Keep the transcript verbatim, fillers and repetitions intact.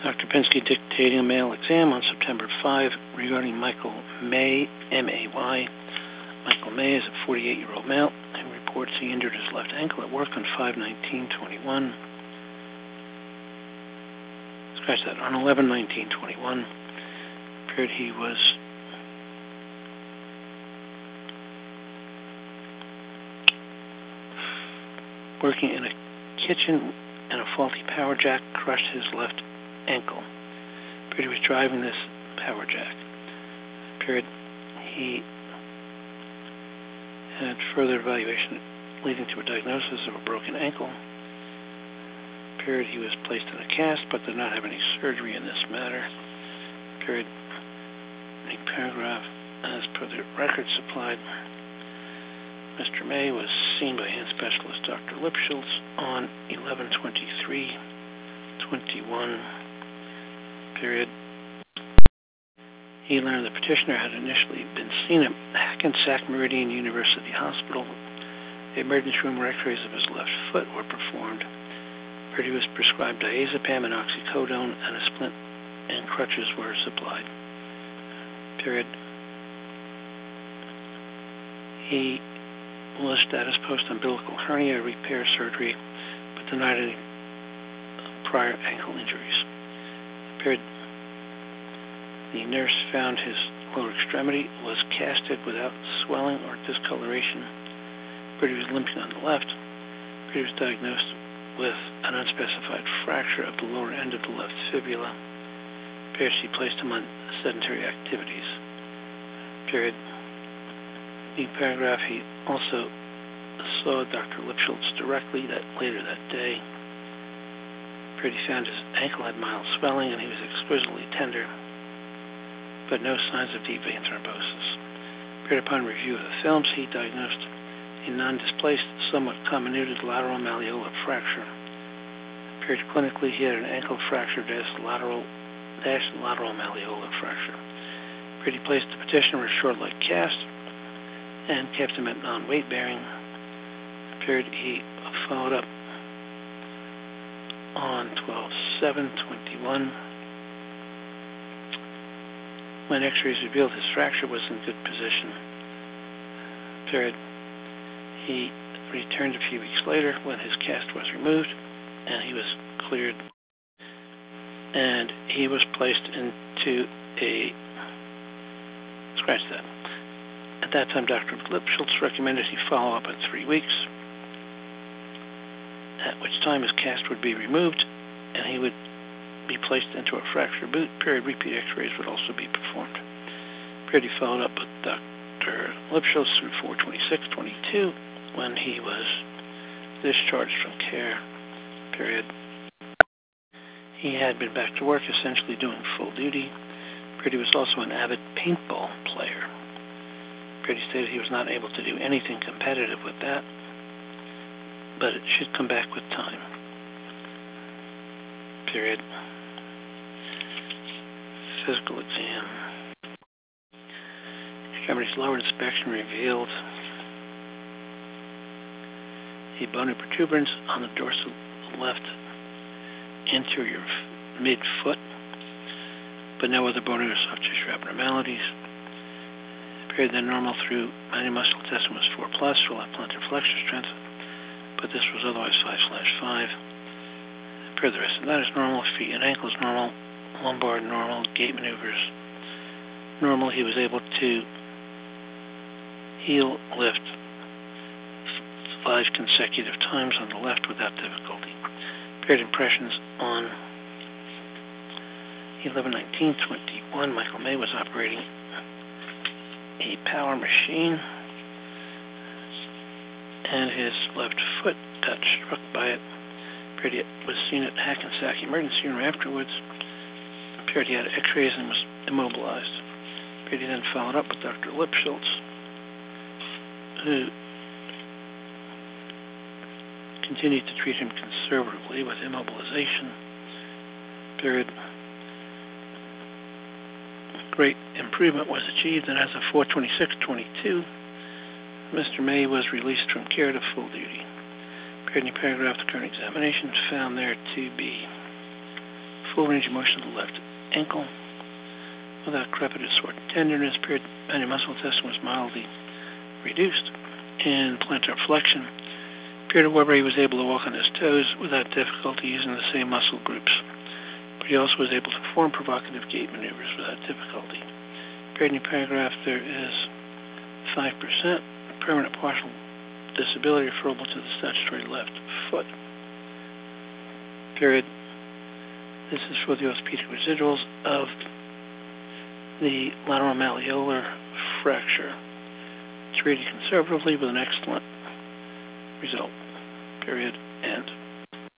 Doctor Pinsky dictating a male exam on September fifth regarding Michael May, M A Y. Michael May is a forty-eight-year-old male who reports he injured his left ankle at work on five nineteen twenty-one. Scratch that, on eleven nineteen twenty-one. Appeared he was working in a kitchen and a faulty power jack crushed his left ankle. Appeared he was driving this power jack. Appeared he had further evaluation leading to a diagnosis of a broken ankle. Appeared he was placed in a cast but did not have any surgery in this matter. Appeared the paragraph as per the record supplied. Mister May was seen by hand specialist Doctor Lipschultz on eleven twenty-three twenty-one. Period. He learned the petitioner had initially been seen at Hackensack Meridian University Hospital. The emergency room x-rays of his left foot were performed. He was prescribed diazepam and oxycodone, and a splint and crutches were supplied. Period. He was status post umbilical hernia repair surgery, but denied any prior ankle injuries. Period. The nurse found his lower extremity was casted without swelling or discoloration. Period. He was limping on the left. Period. He was diagnosed with an unspecified fracture of the lower end of the left fibula. Period. She placed him on sedentary activities. Period. The paragraph, he also saw Doctor Lipschultz directly that later that day. Period. He found his ankle had mild swelling and he was exquisitely tender, but no signs of deep vein thrombosis. Period. Upon review of the films, he diagnosed a non-displaced, somewhat comminuted lateral malleolar fracture. Period. Clinically, he had an ankle fracture dash lateral dash lateral malleolar fracture. Period. He placed the petitioner in a short leg cast and kept him at non-weight bearing. Period. He followed up on twelve seven twenty-one. When x-rays revealed his fracture was in good position. Period. He returned a few weeks later when his cast was removed and he was cleared, and he was placed into a, scratch that. At that time, Doctor Lipschultz recommended he follow up in three weeks, at which time his cast would be removed and he would be placed into a fracture boot. Period. Repeat x-rays would also be performed. Period. He followed up with Doctor Lipschultz through four twenty-six twenty-two when he was discharged from care. Period. He had been back to work, essentially doing full duty. Period. He was also an avid paintball player. Period. He stated he was not able to do anything competitive with that, but it should come back with time. Period. Physical exam. Extremities lower inspection revealed a bony protuberance on the dorsal left anterior mid-foot, but no other bony or soft tissue abnormalities. Period. Then normal through manual muscle testing was four plus for left plantar flexor strength, but this was otherwise five slash five. Period. The rest of that is normal. Feet and ankles normal. Lumbar normal. Gait maneuvers normal. He was able to heel lift five consecutive times on the left without difficulty. Period. Impressions on eleven nineteen twenty-one. Michael May was operating a power machine, and his left foot got struck by it. Period. He was seen at Hackensack Emergency Room afterwards. Period. He had x-rays and was immobilized. Period. He then followed up with Doctor Lipschultz, who continued to treat him conservatively with immobilization. Period. Great improvement was achieved, and as of four twenty-six twenty-two, Mister May was released from care to full duty. Period. In paragraph, the current examination found there to be full range of motion of the left ankle without crepitus or tenderness. Period. Manual muscle testing was mildly reduced. In plantar flexion, period, however, he was able to walk on his toes without difficulty using the same muscle groups, but he also was able to perform provocative gait maneuvers without difficulty. Period. In paragraph, there is five percent permanent partial disability referable to the statutory left foot. Period. This is for the orthopedic residuals of the lateral malleolar fracture. It's rated conservatively with an excellent result. Period. End.